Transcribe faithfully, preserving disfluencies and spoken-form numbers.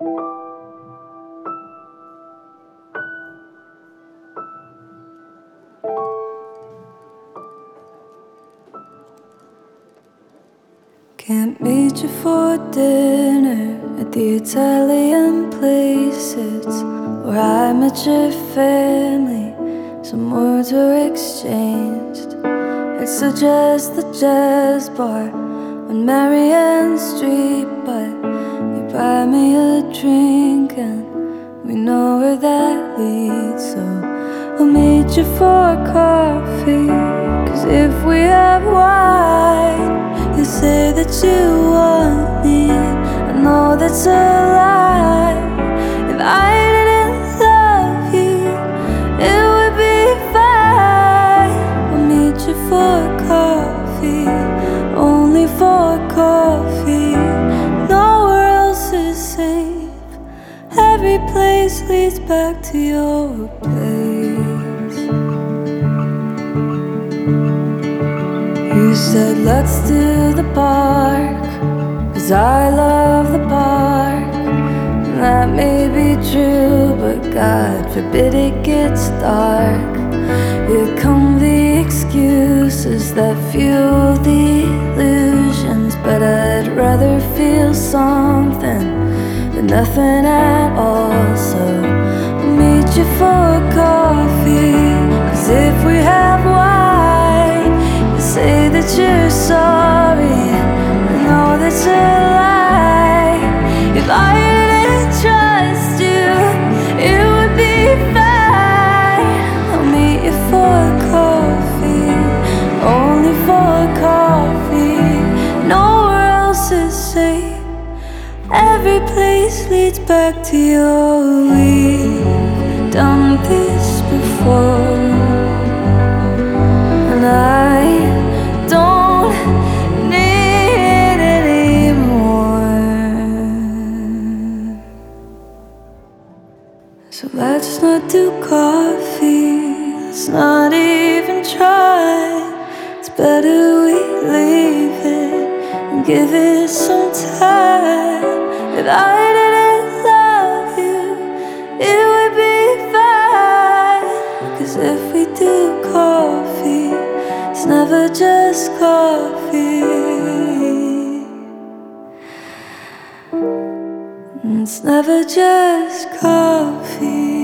Can't meet you for dinner at the Italian place. It's where I met your family. Some words were exchanged. I'd suggest the jazz bar on Marianne Street, but you buy me a drink and we know where that leads. So I'll meet you for coffee, 'cause if we have wine, you say that you want me. I know that's a lie. If I didn't love you, it would be fine. I'll meet you for coffee, only for coffee. Nowhere else is safe. Every place leads back to your place. You said let's do the park, 'cause I love the park. And that may be true, but God forbid it gets dark. Here come the excuses that fuel the illusions, but I'd rather feel something than nothing at all. So I'll meet you for coffee, 'cause if we have wine, say that you're sorry. I know that's a lie. If I didn't trust you, it would be fine. I'll meet you for coffee, only for coffee. Nowhere else is safe. Every place leads back to your. We've done this before, and I don't need it anymore. So let's not do coffee, let's not even try. It's better we leave it and give it some time. If I didn't love you, it would be fine. 'Cause if we do coffee, it's never just coffee. It's never just coffee.